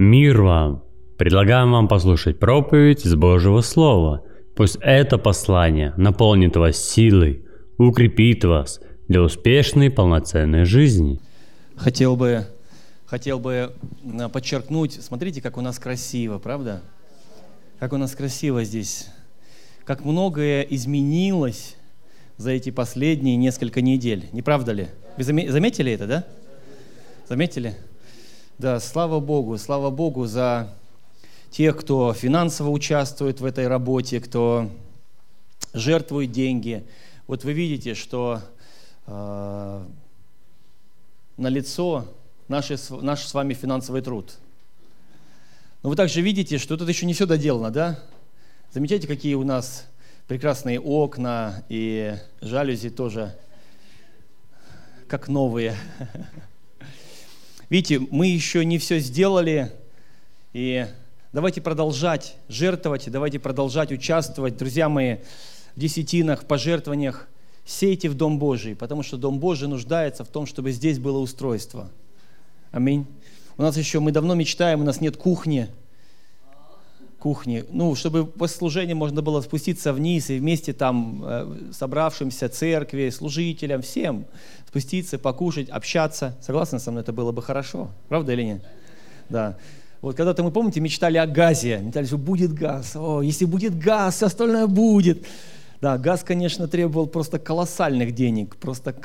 Мир вам! Предлагаем вам послушать проповедь из Божьего Слова. Пусть это послание наполнит вас силой, укрепит вас для успешной полноценной жизни. Хотел бы подчеркнуть, смотрите, как у нас красиво, правда? Как у нас красиво здесь. Как многое изменилось за эти последние несколько недель. Не правда ли? Вы заметили это, да? Заметили? Да, слава Богу за тех, кто финансово участвует в этой работе, кто жертвует деньги. Вот вы видите, что налицо наш с вами финансовый труд. Но вы также видите, что тут еще не все доделано, да? Замечайте, какие у нас прекрасные окна и жалюзи тоже как новые. Видите, мы еще не все сделали, и давайте продолжать жертвовать, давайте продолжать участвовать, друзья мои, в десятинах, в пожертвованиях. Сейте в Дом Божий, потому что Дом Божий нуждается в том, чтобы здесь было устройство. Аминь. Мы давно мечтаем, у нас нет кухни, чтобы после служения можно было спуститься вниз и вместе там собравшимся церкви, служителям, всем спуститься, покушать, общаться. Согласны со мной? Это было бы хорошо. Правда или нет? Да. Вот когда-то мы, помните, мечтали о газе. Мечтали, что будет газ. О, если будет газ, все остальное будет. Да, газ, конечно, требовал просто колоссальных денег.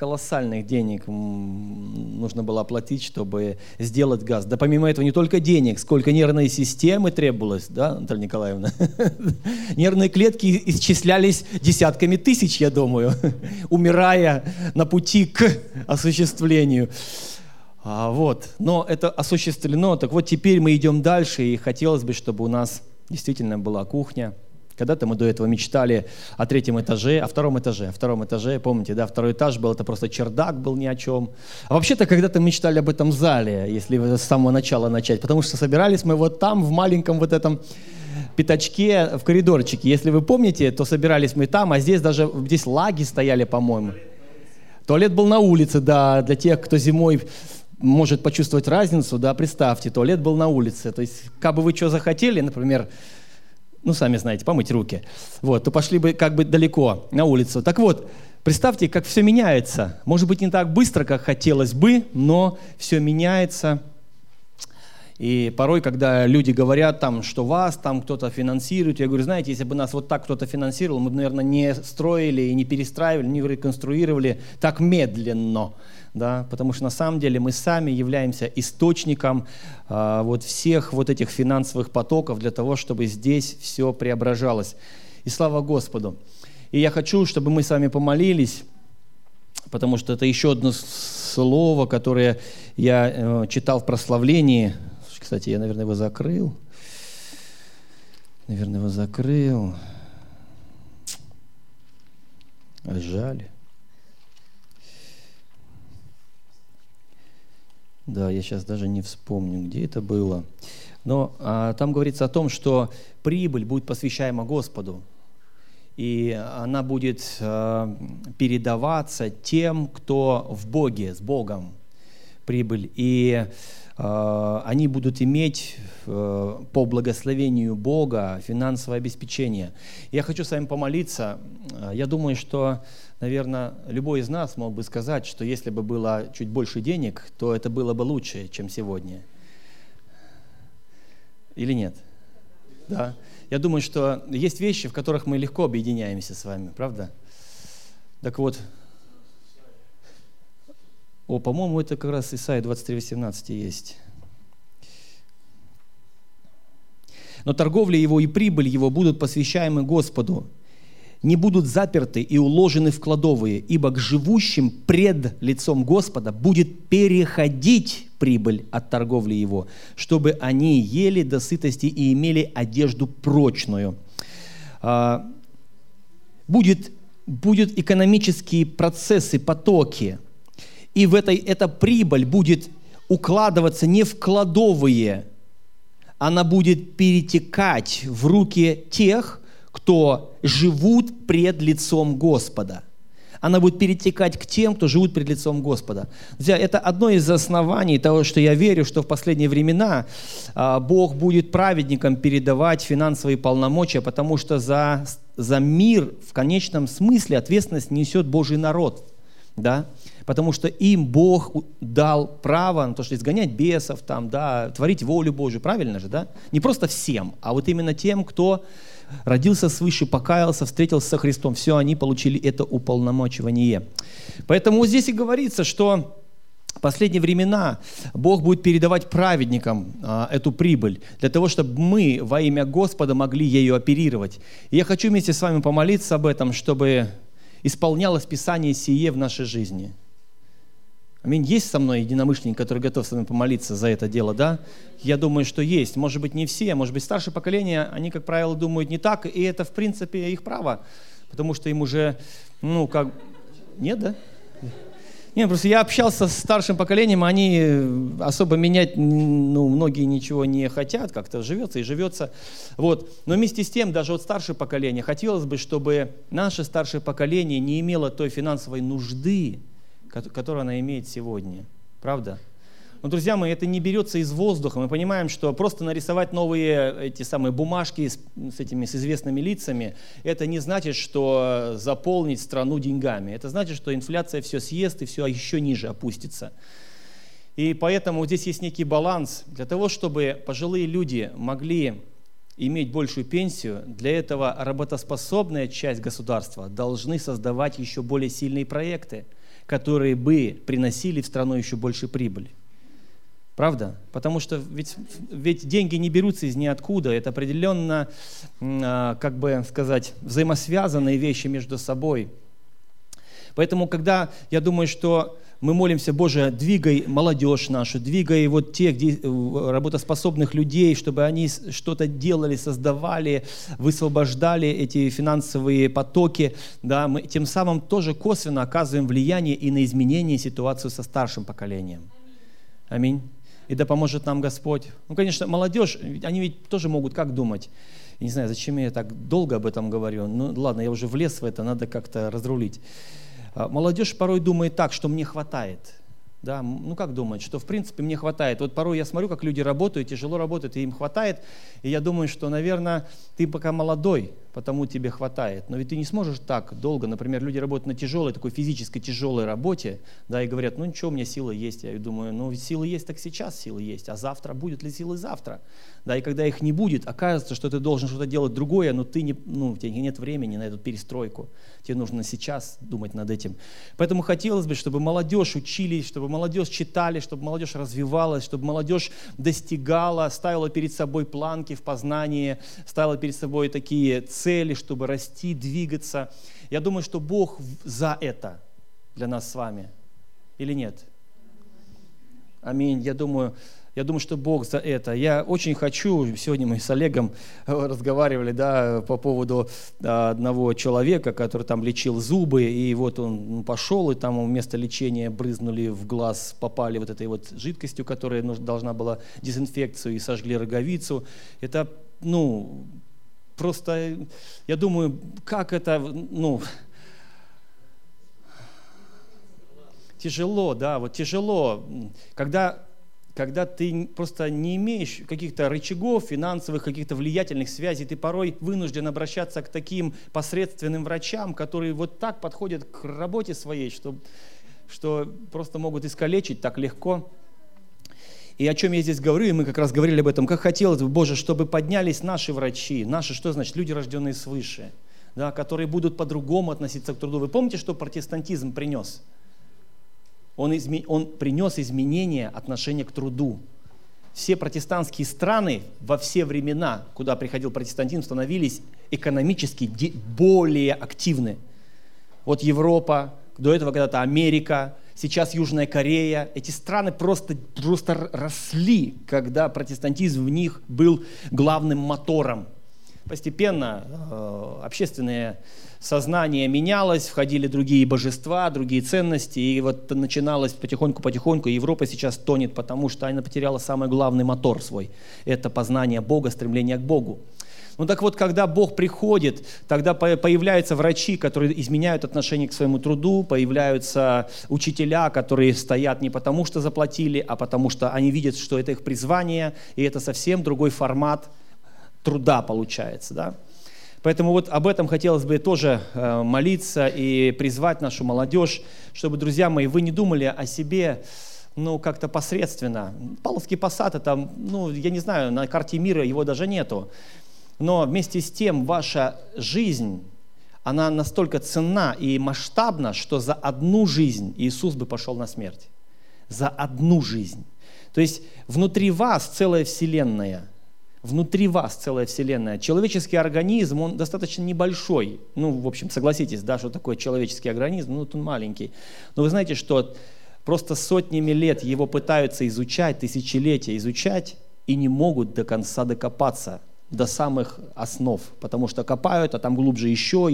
Нужно было оплатить, чтобы сделать газ. Да помимо этого не только денег, сколько нервной системы требовалось, да, Наталья Николаевна? Нервные клетки исчислялись десятками тысяч, я думаю, умирая на пути к осуществлению. Но это осуществлено. Так вот, теперь мы идем дальше, и хотелось бы, чтобы у нас действительно была кухня. Когда-то мы до этого мечтали о третьем этаже, о втором этаже, помните, да, второй этаж был, это просто чердак был ни о чем. А вообще-то когда-то мечтали об этом зале, если с самого начала начать, потому что собирались мы вот там, в маленьком вот этом пятачке, в коридорчике. Если вы помните, то собирались мы там, а здесь лаги стояли, по-моему. Туалет был на улице, да, для тех, кто зимой может почувствовать разницу, да, представьте, туалет был на улице. То есть, как бы вы что захотели, например, сами знаете, помыть руки, то пошли бы как бы далеко на улицу. Так вот, представьте, как все меняется. Может быть, не так быстро, как хотелось бы, но все меняется. И порой, когда люди говорят, что вас там кто-то финансирует, я говорю, знаете, если бы нас вот так кто-то финансировал, мы бы, наверное, не строили и не перестраивали, не реконструировали так медленно. Да, потому что на самом деле мы сами являемся источником всех этих финансовых потоков для того, чтобы здесь все преображалось. И слава Господу. И я хочу, чтобы мы с вами помолились, потому что это еще одно слово, которое я читал в прославлении. Кстати, я, наверное, его закрыл. Жаль. Да, я сейчас даже не вспомню, где это было. Но там говорится о том, что прибыль будет посвящаема Господу. И она будет передаваться тем, кто в Боге, с Богом. Прибыль. И они будут иметь по благословению Бога финансовое обеспечение. Я хочу с вами помолиться. Я думаю, что, наверное, любой из нас мог бы сказать, что если бы было чуть больше денег, то это было бы лучше, чем сегодня. Или нет? Да. Я думаю, что есть вещи, в которых мы легко объединяемся с вами, правда? Так вот, по-моему, это как раз Исайя 23:18 есть. Но торговля его и прибыль его будут посвящаемы Господу, не будут заперты и уложены в кладовые, ибо к живущим пред лицом Господа будет переходить прибыль от торговли его, чтобы они ели до сытости и имели одежду прочную. Будут экономические процессы, потоки, и эта прибыль будет укладываться не в кладовые, она будет перетекать в руки тех, кто живут пред лицом Господа. она будет перетекать к тем, кто живут перед лицом Господа. Друзья, это одно из оснований того, что я верю, что в последние времена Бог будет праведникам передавать финансовые полномочия, потому что за мир в конечном смысле ответственность несет Божий народ. Да? Потому что им Бог дал право на то, что изгонять бесов, там, да, творить волю Божию, правильно же, да? Не просто всем, а вот именно тем, кто родился свыше, покаялся, встретился со Христом. Все, они получили это уполномочивание. Поэтому вот здесь и говорится, что в последние времена Бог будет передавать праведникам эту прибыль, для того, чтобы мы во имя Господа могли ею оперировать. И я хочу вместе с вами помолиться об этом, чтобы исполнялось Писание сие в нашей жизни. Аминь. Есть со мной единомышленник, который готов со мной помолиться за это дело, да? Я думаю, что есть. Может быть, не все, может быть, старшее поколение, они, как правило, думают не так, и это, в принципе, их право, потому что им уже, нет, да? Нет, просто я общался с старшим поколением, они особо менять, многие ничего не хотят, как-то живется и живется. Вот. Но вместе с тем, даже вот старшее поколение, хотелось бы, чтобы наше старшее поколение не имело той финансовой нужды, которую она имеет сегодня. Правда? Но, друзья мои, это не берется из воздуха. Мы понимаем, что просто нарисовать новые эти самые бумажки с известными лицами, это не значит, что заполнить страну деньгами. Это значит, что инфляция все съест и все еще ниже опустится. И поэтому здесь есть некий баланс. Для того, чтобы пожилые люди могли иметь большую пенсию, для этого работоспособная часть государства должны создавать еще более сильные проекты, которые бы приносили в страну еще больше прибыли. Правда? Потому что ведь деньги не берутся из ниоткуда, это определенно, взаимосвязанные вещи между собой. Поэтому, когда я думаю, что мы молимся, Боже, двигай молодежь нашу, двигай вот тех работоспособных людей, чтобы они что-то делали, создавали, высвобождали эти финансовые потоки, да, мы тем самым тоже косвенно оказываем влияние и на изменение ситуации со старшим поколением. Аминь. И да поможет нам Господь. Конечно, молодежь, они ведь тоже могут как думать? Я не знаю, зачем я так долго об этом говорю. Ну ладно, я уже влез в это, надо как-то разрулить. Молодежь порой думает так, что мне хватает. Да? Как думать, что в принципе мне хватает. Вот порой я смотрю, как люди работают, тяжело работают, и им хватает. И я думаю, что, наверное, ты пока молодой, потому тебе хватает. Но ведь ты не сможешь так долго. Например, люди работают на тяжелой, такой физической тяжелой работе, да, и говорят, ничего, у меня силы есть. Я думаю, силы есть, так сейчас силы есть. А завтра, будет ли силы завтра? Да, и когда их не будет, оказывается, что ты должен что-то делать другое, но ты у тебя нет времени на эту перестройку. Тебе нужно сейчас думать над этим. Поэтому хотелось бы, чтобы молодежь учились, чтобы молодежь читали, чтобы молодежь развивалась, чтобы молодежь достигала, ставила перед собой планки в познании, ставила перед собой такие цели, чтобы расти, двигаться. Я думаю, что Бог за это для нас с вами. Или нет? Аминь. Я думаю, что Бог за это. Я очень хочу, сегодня мы с Олегом разговаривали, да, по поводу одного человека, который там лечил зубы, и вот он пошел, и там вместо лечения брызнули в глаз, попали вот этой вот жидкостью, которая должна была дезинфекцию, и сожгли роговицу. Это, просто, я думаю, как это, тяжело, да, вот тяжело, когда ты просто не имеешь каких-то рычагов финансовых, каких-то влиятельных связей, ты порой вынужден обращаться к таким посредственным врачам, которые вот так подходят к работе своей, что просто могут искалечить так легко. И о чем я здесь говорю, и мы как раз говорили об этом, как хотелось бы, Боже, чтобы поднялись наши врачи, что значит, люди, рожденные свыше, да, которые будут по-другому относиться к труду. Вы помните, что протестантизм принес? Он принес изменение отношения к труду. Все протестантские страны во все времена, куда приходил протестантизм, становились экономически более активны. Вот Европа, до этого когда-то Америка, сейчас Южная Корея. Эти страны просто росли, когда протестантизм в них был главным мотором. Постепенно общественное сознание менялось, входили другие божества, другие ценности, и вот начиналось потихоньку, Европа сейчас тонет, потому что она потеряла самый главный мотор свой. Это познание Бога, стремление к Богу. Ну так вот, когда Бог приходит, тогда появляются врачи, которые изменяют отношение к своему труду, появляются учителя, которые стоят не потому, что заплатили, а потому что они видят, что это их призвание, и это совсем другой формат труда получается, да? Поэтому вот об этом хотелось бы тоже молиться и призвать нашу молодежь, чтобы, друзья мои, вы не думали о себе, как-то посредственно. Павловский посад, это, я не знаю, на карте мира его даже нету. Но вместе с тем ваша жизнь, она настолько ценна и масштабна, что за одну жизнь Иисус бы пошел на смерть. За одну жизнь. То есть внутри вас целая вселенная. Внутри вас целая вселенная. Человеческий организм, он достаточно небольшой. В общем, согласитесь, да, что такое человеческий организм, он маленький. Но вы знаете, что просто сотнями лет его пытаются изучать, тысячелетия изучать, и не могут до конца докопаться до самых основ, потому что копают, а там глубже еще.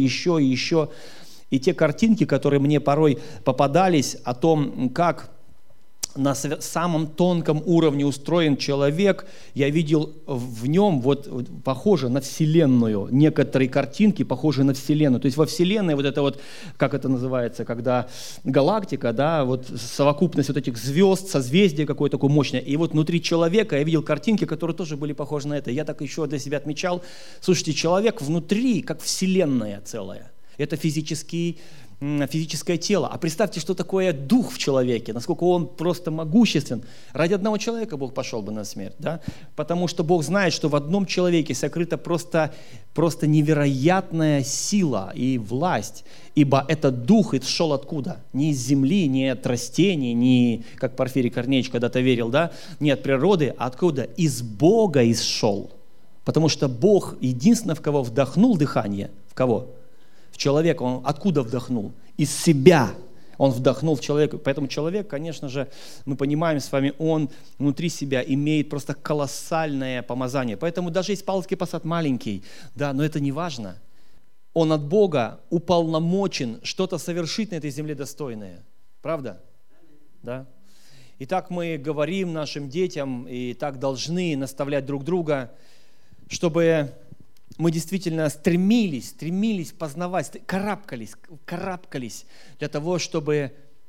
И те картинки, которые мне порой попадались о том, как на самом тонком уровне устроен человек, я видел в нем похоже на Вселенную. Некоторые картинки похожи на Вселенную. То есть во Вселенной как это называется, когда галактика, да, совокупность этих звезд, созвездия какое-то такое мощное. И внутри человека я видел картинки, которые тоже были похожи на это. Я так еще для себя отмечал. Слушайте, человек внутри, как Вселенная целая. Это физическое тело. А представьте, что такое дух в человеке, насколько он просто могуществен. Ради одного человека Бог пошел бы на смерть, да? Потому что Бог знает, что в одном человеке сокрыта просто невероятная сила и власть, ибо этот дух шел откуда? Не из земли, не от растений, не, как Порфирий Корнеевич когда-то верил, да? Не от природы, а откуда? Из Бога исшел. Потому что Бог единственный, в кого вдохнул дыхание. В кого? В человека. Он откуда вдохнул? Из себя он вдохнул в человека. Поэтому человек, конечно же, мы понимаем с вами, он внутри себя имеет просто колоссальное помазание. Поэтому даже если Павловский посад маленький, да, но это не важно. Он от Бога уполномочен что-то совершить на этой земле достойное. Правда? Да? И так мы говорим нашим детям, и так должны наставлять друг друга, чтобы мы действительно стремились познавать, карабкались для того, чтобы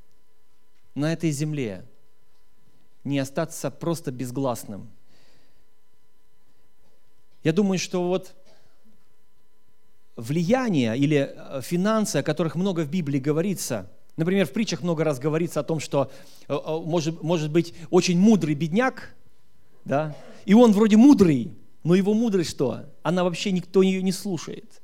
на этой земле не остаться просто безгласным. Я думаю, что влияние или финансы, о которых много в Библии говорится, например, в притчах много раз говорится о том, что может быть очень мудрый бедняк, да, и он вроде мудрый, но его мудрость что? Она вообще никто ее не слушает.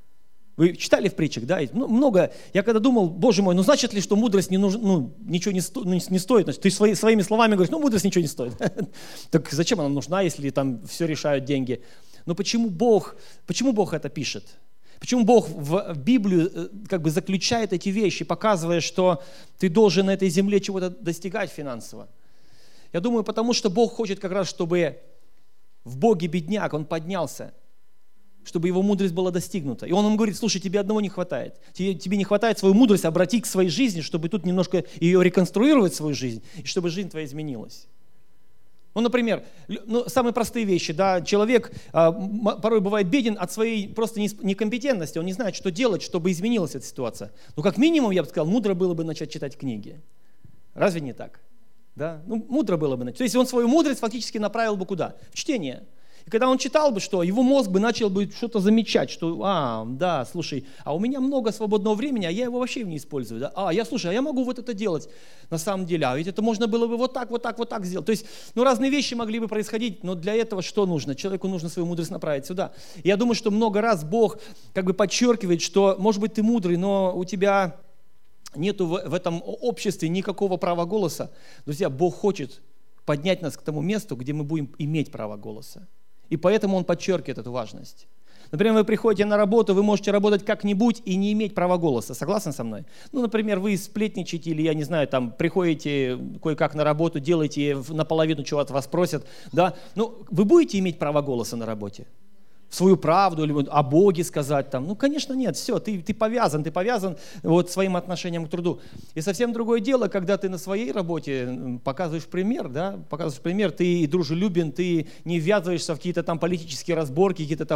Вы читали в притчах, да? Много. Я когда думал, Боже мой, значит ли, что мудрость ничего не стоит? Значит, ты своими словами говоришь, мудрость ничего не стоит. Так зачем она нужна, если там все решают деньги? Но почему Бог это пишет? Почему Бог в Библию заключает эти вещи, показывая, что ты должен на этой земле чего-то достигать финансово? Я думаю, потому что Бог хочет как раз, чтобы в Боге бедняк, он поднялся, чтобы его мудрость была достигнута. И он ему говорит, слушай, тебе одного не хватает. Тебе не хватает свою мудрость обратить к своей жизни, чтобы тут немножко ее реконструировать, свою жизнь, и чтобы жизнь твоя изменилась. Например, самые простые вещи. Да, человек порой бывает беден от своей просто некомпетентности. Он не знает, что делать, чтобы изменилась эта ситуация. Как минимум, я бы сказал, мудро было бы начать читать книги. Разве не так? Да? Мудро было бы начать. То есть он свою мудрость фактически направил бы куда? В чтение. И когда он читал бы, что его мозг бы начал бы что-то замечать, что, слушай, у меня много свободного времени, а я его вообще не использую. Да? Я могу это делать на самом деле, ведь это можно было бы вот так сделать. То есть, разные вещи могли бы происходить, но для этого что нужно? Человеку нужно свою мудрость направить сюда. И я думаю, что много раз Бог подчеркивает, что, может быть, ты мудрый, но у тебя нету в этом обществе никакого права голоса. Друзья, Бог хочет поднять нас к тому месту, где мы будем иметь право голоса. И поэтому Он подчеркивает эту важность. Например, вы приходите на работу, вы можете работать как-нибудь и не иметь права голоса. Согласны со мной? Например, вы сплетничаете или, я не знаю, приходите кое-как на работу, делаете наполовину, чего от вас просят. Да? Вы будете иметь право голоса на работе? Свою правду или о Боге сказать там. Конечно, нет, все, ты повязан своим отношением к труду. И совсем другое дело, когда ты на своей работе показываешь пример, ты дружелюбен, ты не ввязываешься в какие-то там политические разборки, какие-то там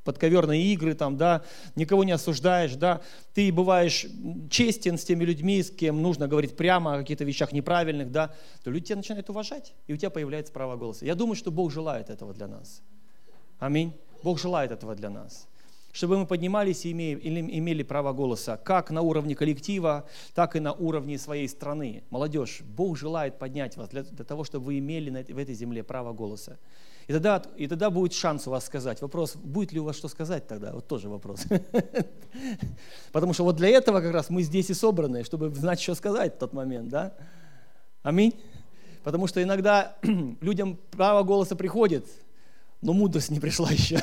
подковерные игры, там, да, никого не осуждаешь, да, ты бываешь честен с теми людьми, с кем нужно говорить прямо о каких-то вещах неправильных, да, то люди тебя начинают уважать, и у тебя появляется право голоса. Я думаю, что Бог желает этого для нас. Аминь. Бог желает этого для нас. Чтобы мы поднимались и имели право голоса, как на уровне коллектива, так и на уровне своей страны. Молодежь, Бог желает поднять вас для того, чтобы вы имели в этой земле право голоса. И тогда будет шанс у вас сказать. Вопрос, будет ли у вас что сказать тогда? Вот тоже вопрос. Потому что вот для этого как раз мы здесь и собраны, чтобы знать, что сказать в тот момент. Да? Аминь. Потому что иногда людям право голоса приходит, но мудрость не пришла еще.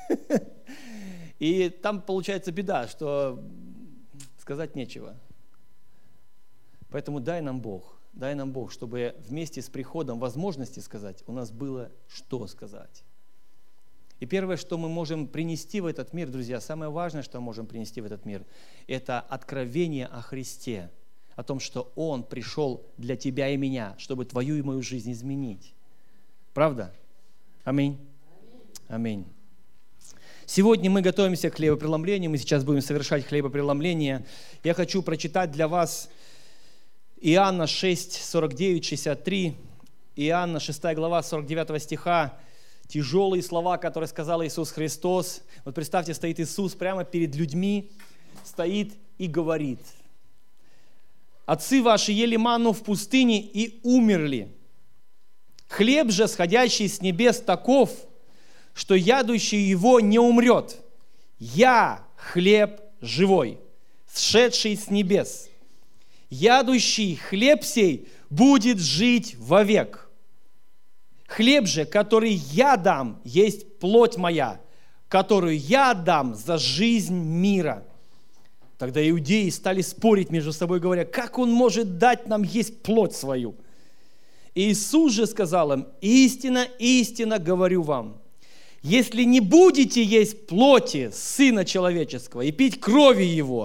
И там получается беда, что сказать нечего. Поэтому дай нам Бог, чтобы вместе с приходом возможности сказать, у нас было что сказать. И первое, что мы можем принести в этот мир, друзья, самое важное, что мы можем принести в этот мир, это откровение о Христе, о том, что Он пришел для тебя и меня, чтобы твою и мою жизнь изменить. Правда? Аминь. Аминь. Сегодня мы готовимся к хлебопреломлению, мы сейчас будем совершать хлебопреломление. Я хочу прочитать для вас Иоанна 6, 49, 63, Иоанна 6 глава 49 стиха, тяжелые слова, которые сказал Иисус Христос. Вот представьте, стоит Иисус прямо перед людьми, стоит и говорит: «Отцы ваши ели манну в пустыне и умерли. Хлеб же, сходящий с небес, таков, что ядущий его не умрет. Я хлеб живой, сшедший с небес. Ядущий хлеб сей будет жить вовек. Хлеб же, который я дам, есть плоть моя, которую я дам за жизнь мира». Тогда иудеи стали спорить между собой, говоря: как он может дать нам есть плоть свою? Иисус же сказал им: истинно, истинно говорю вам, если не будете есть плоти Сына Человеческого и пить крови Его,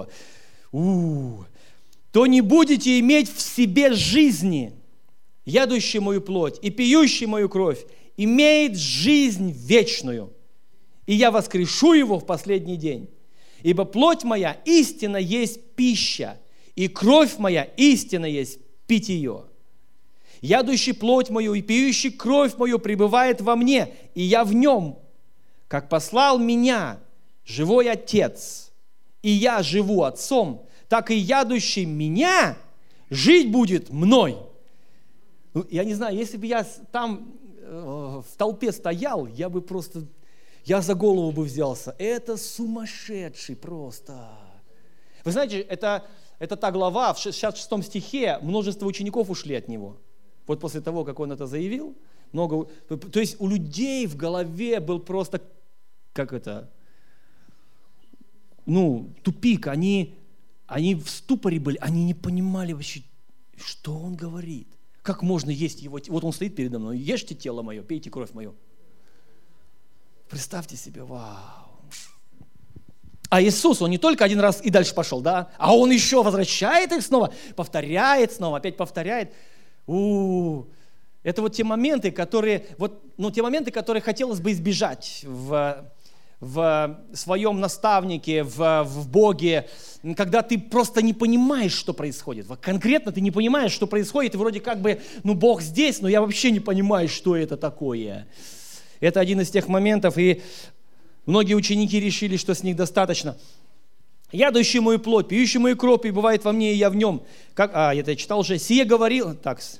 то не будете иметь в себе жизни. Ядущий мою плоть и пьющий мою кровь имеет жизнь вечную, и я воскрешу его в последний день. Ибо плоть моя истинно есть пища, и кровь моя истинно есть питье. Ядущий плоть мою и пьющий кровь мою пребывает во мне, и я в нем. Как послал меня живой Отец, и я живу Отцом, так и ядущий меня жить будет мной». Ну, я не знаю, если бы я там в толпе стоял, я бы просто, я за голову бы взялся. Это сумасшедший просто. Вы знаете, это та глава, в 66 стихе множество учеников ушли от него. Вот после того, как он это заявил, то есть у людей в голове был просто, тупик. Они в ступоре были, они не понимали вообще, что он говорит. Как можно есть его? Вот он стоит передо мной: ешьте тело мое, пейте кровь мою. Представьте себе, вау. А Иисус, он не только один раз и дальше пошел, да, а он еще возвращает их снова, повторяет снова, опять повторяет. Это вот те моменты, которые хотелось бы избежать в своем наставнике, в Боге, когда ты просто не понимаешь, что происходит. Конкретно ты не понимаешь, что происходит, и вроде как бы, Бог здесь, но я вообще не понимаю, что это такое. Это один из тех моментов, и многие ученики решили, что с них достаточно. «Ядущий мою плоть, пьющий мою кровь, пребывает во мне, и я в нем». Я читал уже. «Сие говорил...»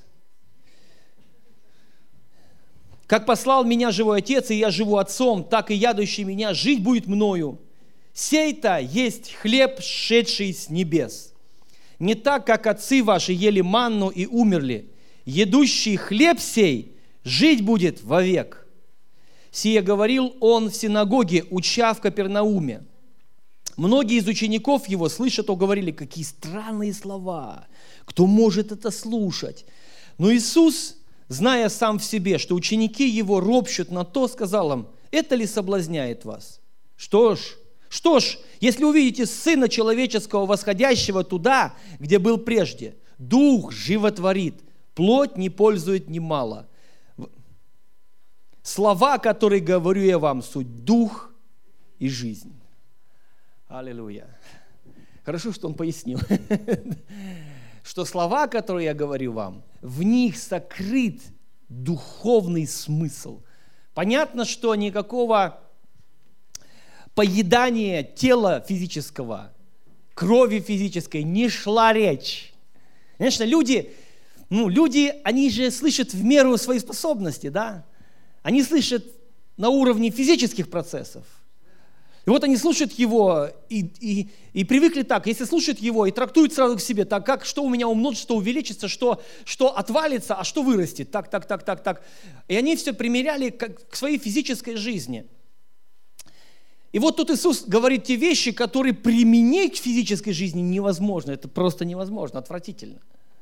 «Как послал меня живой Отец, и я живу Отцом, так и ядущий меня жить будет мною. Сей-то есть хлеб, сшедший с небес. Не так, как отцы ваши ели манну и умерли. Едущий хлеб сей жить будет вовек». Сие говорил он в синагоге, уча в Капернауме. Многие из учеников его, слыша то, говорили: какие странные слова, кто может это слушать? Но Иисус, зная сам в себе, что ученики его ропщут на то, сказал им: это ли соблазняет вас? Что ж, если увидите Сына Человеческого, восходящего туда, где был прежде, Дух животворит, плоть не пользует немало. Слова, которые говорю я вам, суть Дух и жизнь. Аллилуйя. Хорошо, что он пояснил, что слова, которые я говорю вам, в них сокрыт духовный смысл. Понятно, что никакого поедания тела физического, крови физической не шла речь. Конечно, люди, они же слышат в меру своей способности, да? Они слышат на уровне физических процессов. И вот они слушают его и привыкли так, если слушают его и трактуют сразу к себе, так как, что у меня умножится, что увеличится, что отвалится, а что вырастет, так. И они все примеряли к своей физической жизни. И вот тут Иисус говорит те вещи, которые применить к физической жизни невозможно, это просто невозможно, отвратительно.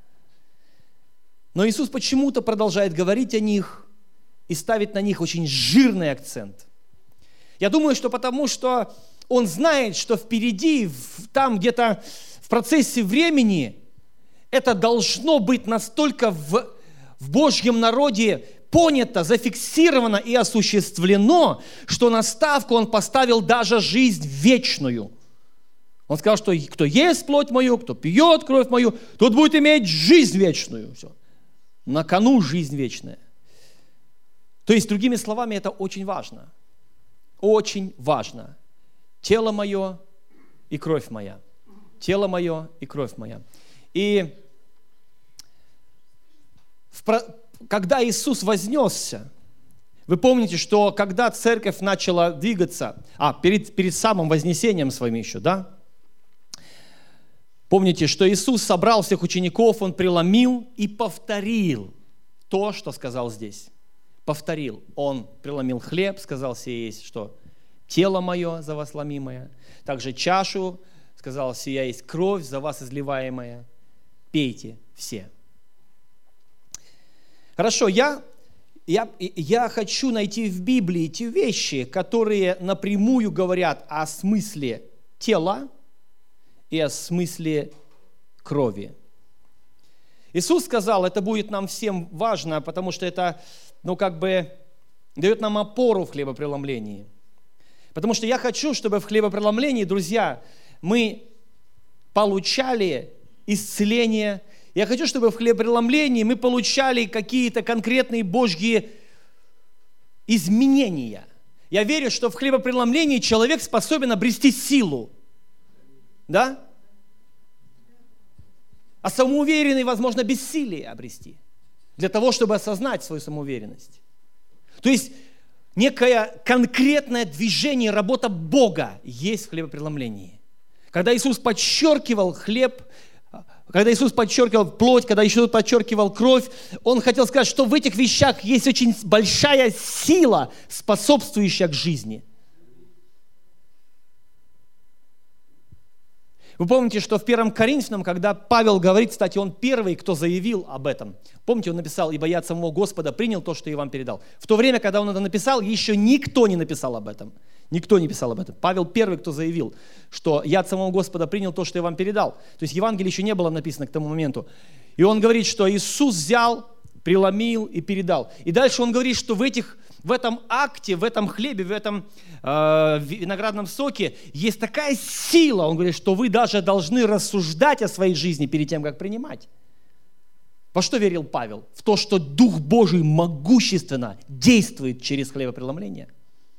Но Иисус почему-то продолжает говорить о них и ставит на них очень жирный акцент. Я думаю, что потому что Он знает, что впереди, там где-то в процессе времени, это должно быть настолько в Божьем народе понято, зафиксировано и осуществлено, что на ставку Он поставил даже жизнь вечную. Он сказал, что кто ест плоть мою, кто пьет кровь мою, тот будет иметь жизнь вечную. Все. На кону жизнь вечная. То есть, другими словами, это очень важно. Очень важно. Тело мое и кровь моя. Тело мое и кровь моя. И когда Иисус вознесся, вы помните, что когда церковь начала двигаться, перед самым вознесением своим еще, да? Помните, что Иисус собрал всех учеников, Он преломил и повторил то, что сказал здесь. Повторил. Он преломил хлеб, сказал сие есть что? Тело мое за вас ломимое. Также чашу, сказал, сия есть кровь за вас изливаемая. Пейте все. Хорошо, я хочу найти в Библии те вещи, которые напрямую говорят о смысле тела и о смысле крови. Иисус сказал, это будет нам всем важно, потому что это, дает нам опору в хлебопреломлении. Потому что я хочу, чтобы в хлебопреломлении, друзья, мы получали исцеление. Я хочу, чтобы в хлебопреломлении мы получали какие-то конкретные Божьи изменения. Я верю, что в хлебопреломлении человек способен обрести силу. Да? А самоуверенный, возможно, бессилие обрести. Для того, чтобы осознать свою самоуверенность. То есть, некое конкретное движение, работа Бога есть в хлебопреломлении. Когда Иисус подчеркивал хлеб, когда Иисус подчеркивал плоть, когда Иисус подчеркивал кровь, Он хотел сказать, что в этих вещах есть очень большая сила, способствующая к жизни. Вы помните, что в 1 Коринфянам, когда Павел говорит, кстати, он первый, кто заявил об этом. Помните, он написал, ибо я от самого Господа принял то, что я вам передал. В то время, когда он это написал, еще никто не написал об этом. Никто не писал об этом. Павел первый, кто заявил, что я от самого Господа принял то, что я вам передал. То есть Евангелие еще не было написано к тому моменту. И он говорит, что Иисус взял, преломил и передал. И дальше он говорит, что в этом акте, в этом хлебе, в этом виноградном соке есть такая сила, он говорит, что вы даже должны рассуждать о своей жизни перед тем, как принимать. Во что верил Павел? В то, что Дух Божий могущественно действует через хлебопреломление.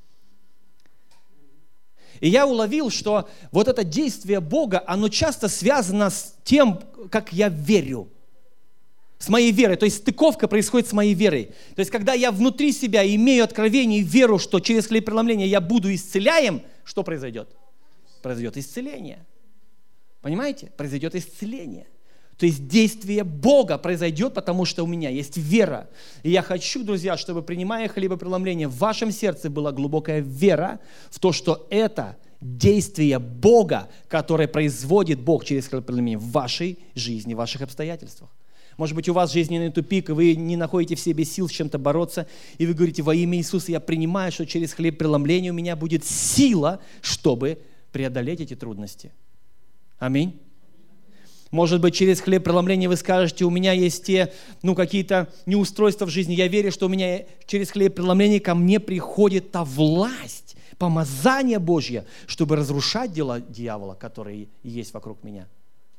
И я уловил, что вот это действие Бога, оно часто связано с тем, как я верю. С моей верой. То есть стыковка происходит с моей верой. То есть когда я внутри себя имею откровение и веру, что через хлебопреломление я буду исцеляем, что произойдет? Произойдет исцеление. Понимаете? Произойдет исцеление. То есть действие Бога произойдет, потому что у меня есть вера. И я хочу, друзья, чтобы, принимая хлебопреломление, в вашем сердце была глубокая вера в то, что это действие Бога, которое производит Бог через хлебопреломление в вашей жизни, в ваших обстоятельствах. Может быть, у вас жизненный тупик, и вы не находите в себе сил с чем-то бороться, и вы говорите, во имя Иисуса я принимаю, что через хлебопреломление у меня будет сила, чтобы преодолеть эти трудности. Аминь. Может быть, через хлебопреломление вы скажете, у меня есть те, какие-то неустройства в жизни. Я верю, что у меня через хлебопреломление ко мне приходит та власть помазание Божье, чтобы разрушать дела дьявола, которые есть вокруг меня.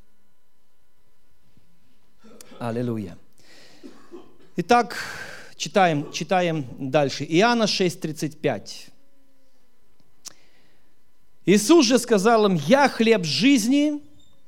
Аллилуйя. Итак, читаем дальше. Иоанна 6:35. Иисус же сказал им: «Я хлеб жизни,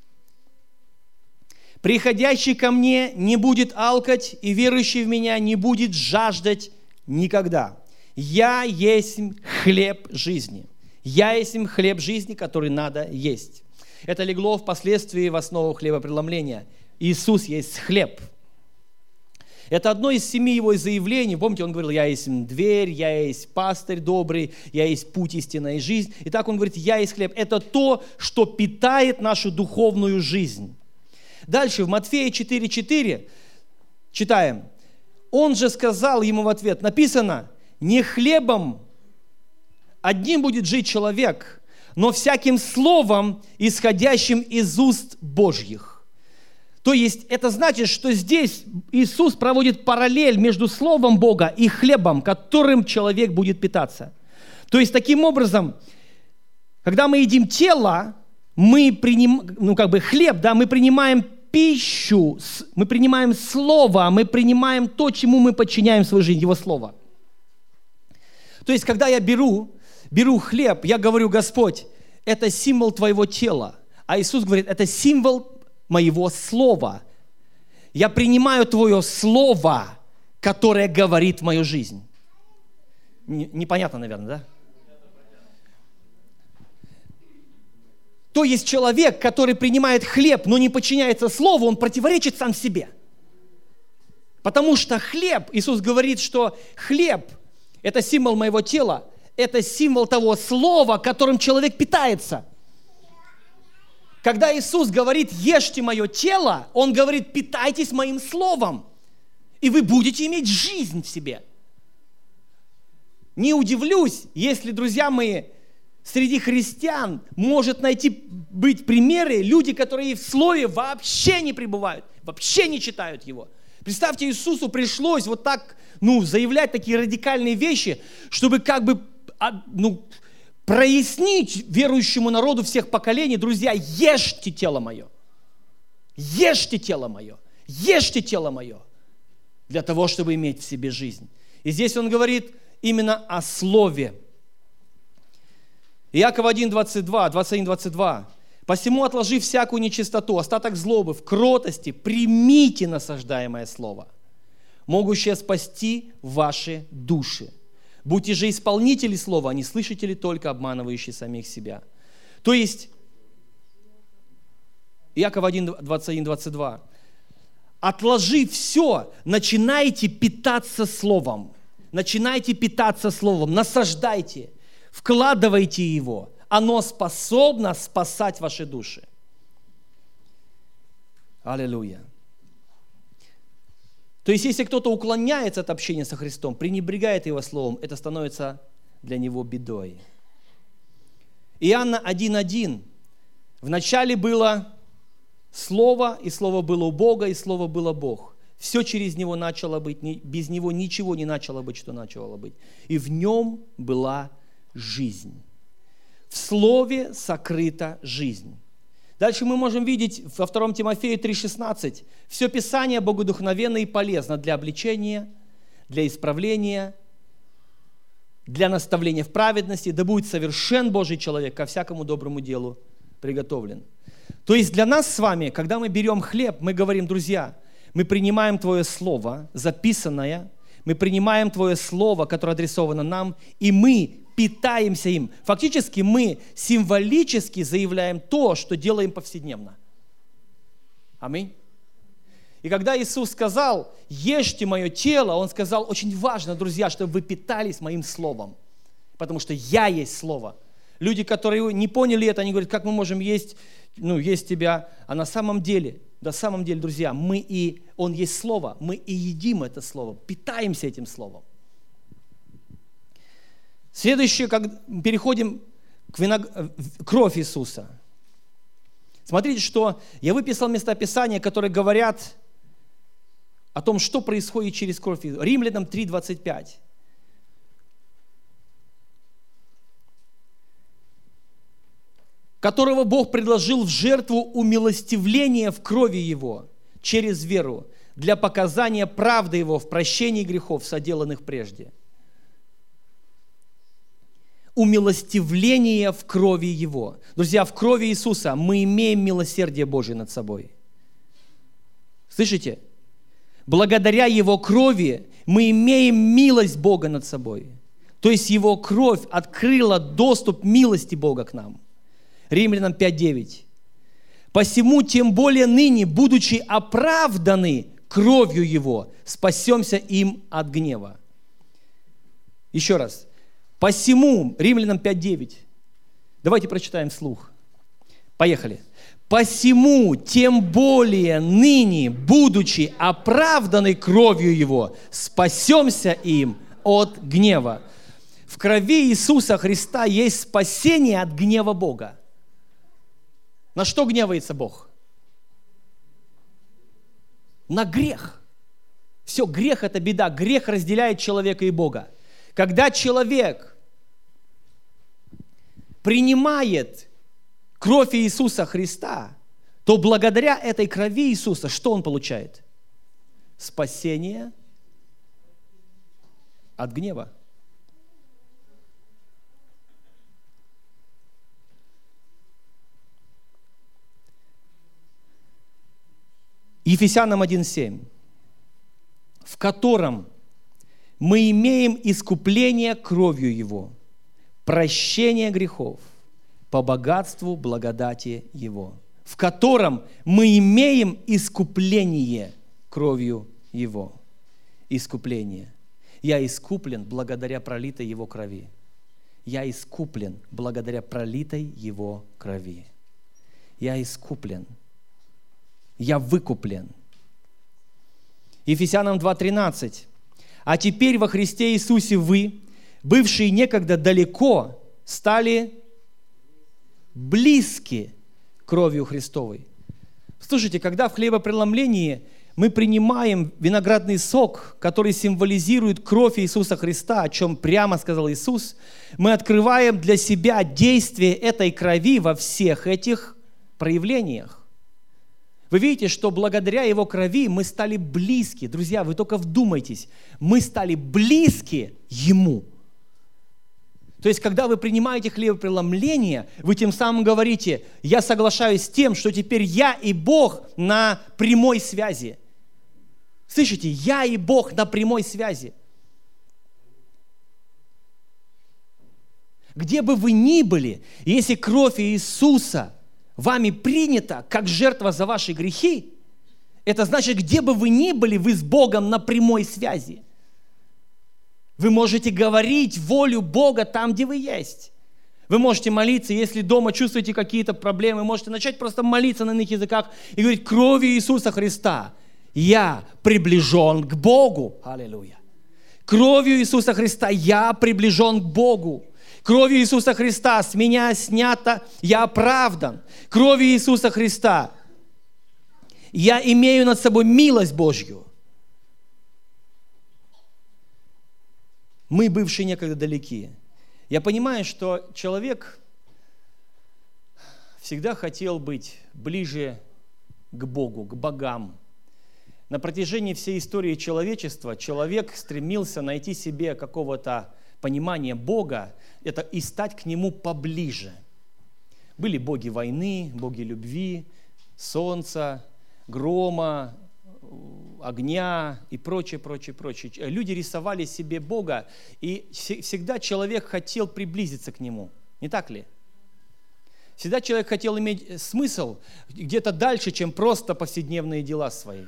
приходящий ко мне не будет алкать, и верующий в меня не будет жаждать никогда. Я есть хлеб жизни». Я есть хлеб жизни, который надо есть. Это легло впоследствии в основу хлебопреломления. Иисус есть хлеб. Это одно из 7 его заявлений. Помните, он говорил: «Я есть дверь, я есть пастырь добрый, я есть путь, истина и жизнь». И так он говорит: «Я есть хлеб». Это то, что питает нашу духовную жизнь. Дальше в Матфея 4:4 читаем. Он же сказал ему в ответ, написано: «Не хлебом одним будет жить человек, но всяким словом, исходящим из уст Божьих». То есть это значит, что здесь Иисус проводит параллель между Словом Бога и хлебом, которым человек будет питаться. То есть таким образом, когда мы едим тело, мы принимаем, хлеб, да, мы принимаем пищу, мы принимаем Слово, мы принимаем то, чему мы подчиняем свою жизнь, Его Слово. То есть, когда я беру хлеб, я говорю: Господь, это символ Твоего тела. А Иисус говорит: это символ моего слова. Я принимаю Твое слово, которое говорит в мою жизнь. Непонятно, наверное, да? То есть человек, который принимает хлеб, но не подчиняется слову, он противоречит сам себе. Потому что хлеб, Иисус говорит, что хлеб – это символ моего тела, это символ того слова, которым человек питается. Когда Иисус говорит: «Ешьте мое тело», Он говорит: «Питайтесь моим словом, и вы будете иметь жизнь в себе». Не удивлюсь, если, друзья мои, среди христиан может быть примеры, люди, которые в Слове вообще не пребывают, вообще не читают Его. Представьте, Иисусу пришлось вот так, заявлять такие радикальные вещи, чтобы прояснить верующему народу всех поколений: друзья, ешьте тело мое, ешьте тело мое, ешьте тело мое, для того, чтобы иметь в себе жизнь. И здесь он говорит именно о слове. Иаков 21:22. «Посему, отложив всякую нечистоту, остаток злобы, в кротости примите насаждаемое слово, могущее спасти ваши души. Будьте же исполнители слова, а не слышатели только, обманывающие самих себя». То есть, Иаков 21:22. Отложив все, начинайте питаться словом. Начинайте питаться словом, насаждайте, вкладывайте его. Оно способно спасать ваши души. Аллилуйя. То есть, если кто-то уклоняется от общения со Христом, пренебрегает Его Словом, это становится для него бедой. Иоанна 1:1. «Вначале было Слово, и Слово было у Бога, и Слово было Бог. Все через Него начало быть, без Него ничего не начало быть, что начало быть. И в Нем была жизнь. В Слове сокрыта жизнь». Дальше мы можем видеть во 2 Тимофею 3:16. «Все Писание богодухновенно и полезно для обличения, для исправления, для наставления в праведности, да будет совершен Божий человек, ко всякому доброму делу приготовлен». То есть для нас с вами, когда мы берем хлеб, мы говорим: друзья, мы принимаем Твое Слово, записанное, мы принимаем Твое Слово, которое адресовано нам, и мы питаемся им. Фактически мы символически заявляем то, что делаем повседневно. Аминь. И когда Иисус сказал: «Ешьте мое тело», Он сказал: очень важно, друзья, чтобы вы питались моим словом, потому что я есть слово. Люди, которые не поняли это, они говорят: как мы можем есть тебя? А на самом деле, друзья, Он есть слово, мы и едим это слово, питаемся этим словом. Следующее, переходим к кровь Иисуса. Смотрите, что я выписал местописания, которые говорят о том, что происходит через кровь Иисуса. Римлянам 3:25. которого Бог предложил в жертву умилостивления в крови Его через веру для показания правды Его в прощении грехов, соделанных прежде. Умилостивление в крови Его. Друзья, в крови Иисуса мы имеем милосердие Божие над собой. Слышите? Благодаря Его крови мы имеем милость Бога над собой. То есть Его кровь открыла доступ милости Бога к нам. Римлянам 5:9. «Посему, тем более ныне, будучи оправданы кровью Его, спасемся им от гнева». Еще раз. «Посему», Римлянам 5:9. Давайте прочитаем вслух. Поехали. «Посему, тем более ныне, будучи оправданы кровью Его, спасемся им от гнева». В крови Иисуса Христа есть спасение от гнева Бога. На что гневается Бог? На грех. Все, грех – это беда. Грех разделяет человека и Бога. Когда человек принимает кровь Иисуса Христа, то благодаря этой крови Иисуса что он получает? Спасение от гнева. Ефесянам 1:7, в котором мы имеем искупление кровью Его, прощение грехов по богатству благодати Его, в котором мы имеем искупление кровью Его. Искупление. Я искуплен благодаря пролитой Его крови. Я искуплен благодаря пролитой Его крови. Я искуплен. Я выкуплен. Ефесянам 2:13. А теперь во Христе Иисусе вы, бывшие некогда далеко, стали близки кровью Христовой. Слушайте, когда в хлебопреломлении мы принимаем виноградный сок, который символизирует кровь Иисуса Христа, о чем прямо сказал Иисус, мы открываем для себя действие этой крови во всех этих проявлениях. Вы видите, что благодаря Его крови мы стали близки. Друзья, вы только вдумайтесь. Мы стали близки Ему. То есть, когда вы принимаете хлебопреломление, вы тем самым говорите, я соглашаюсь с тем, что теперь я и Бог на прямой связи. Слышите, я и Бог на прямой связи. Где бы вы ни были, если кровь Иисуса вами принято как жертва за ваши грехи, это значит, где бы вы ни были, вы с Богом на прямой связи. Вы можете говорить волю Бога там, где вы есть. Вы можете молиться, если дома чувствуете какие-то проблемы, можете начать просто молиться на иных языках и говорить, кровью Иисуса Христа я приближен к Богу. Аллилуйя. Кровью Иисуса Христа я приближен к Богу. Кровью Иисуса Христа с меня снято, я оправдан. Кровью Иисуса Христа я имею над собой милость Божью. Мы, бывшие некогда далеки. Я понимаю, что человек всегда хотел быть ближе к Богу, к богам. На протяжении всей истории человечества человек стремился найти себе какого-то понимания Бога, это и стать к Нему поближе. Были боги войны, боги любви, солнца, грома, огня и прочее, прочее, прочее. Люди рисовали себе Бога, и всегда человек хотел приблизиться к Нему. Не так ли? Всегда человек хотел иметь смысл где-то дальше, чем просто повседневные дела свои.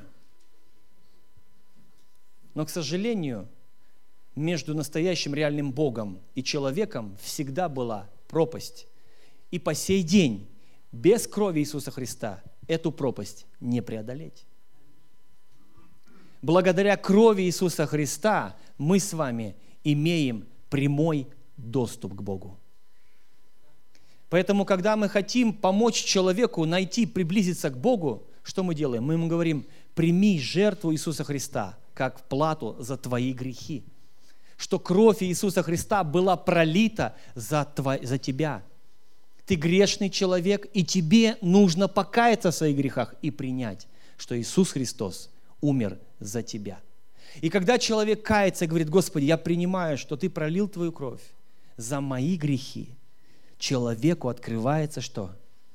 Но, к сожалению, между настоящим реальным Богом и человеком всегда была пропасть. И по сей день без крови Иисуса Христа эту пропасть не преодолеть. Благодаря крови Иисуса Христа мы с вами имеем прямой доступ к Богу. Поэтому, когда мы хотим помочь человеку найти, приблизиться к Богу, что мы делаем? Мы ему говорим, прими жертву Иисуса Христа как плату за твои грехи. Что кровь Иисуса Христа была пролита за тебя. Ты грешный человек, и тебе нужно покаяться в своих грехах и принять, что Иисус Христос умер за тебя. И когда человек кается и говорит: Господи, я принимаю, что Ты пролил Твою кровь за мои грехи, человеку открывается что?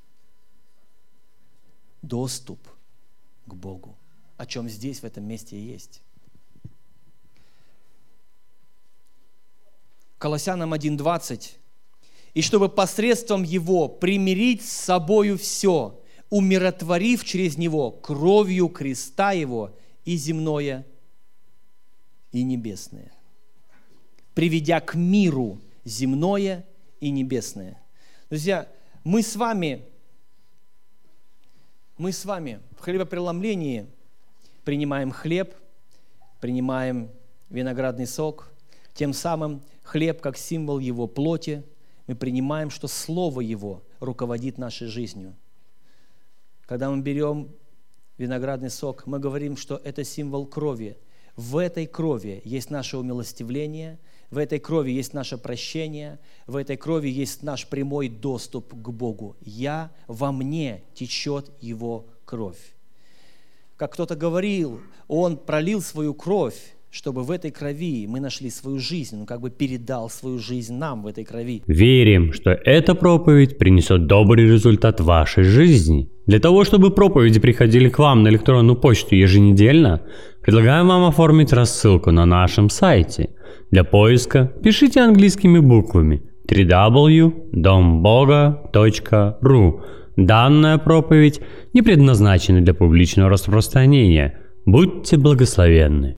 Доступ к Богу, о чем здесь, в этом месте и есть. Колоссянам 1:20. И чтобы посредством Его примирить с собою все, умиротворив через Него кровью креста Его и земное, и небесное, приведя к миру земное и небесное. Друзья, мы с вами в хлебопреломлении принимаем хлеб, принимаем виноградный сок, тем самым хлеб как символ Его плоти, мы принимаем, что Слово Его руководит нашей жизнью. Когда мы берем виноградный сок, мы говорим, что это символ крови. В этой крови есть наше умилостивление, в этой крови есть наше прощение, в этой крови есть наш прямой доступ к Богу. Во мне течет Его кровь. Как кто-то говорил, Он пролил свою кровь, чтобы в этой крови мы нашли свою жизнь. Он как бы передал свою жизнь нам в этой крови. Верим, что эта проповедь принесет добрый результат в вашей жизни. Для того, чтобы проповеди приходили к вам на электронную почту еженедельно, предлагаем вам оформить рассылку на нашем сайте. Для поиска пишите английскими буквами www.domboga.ru. Данная проповедь не предназначена для публичного распространения. Будьте благословенны.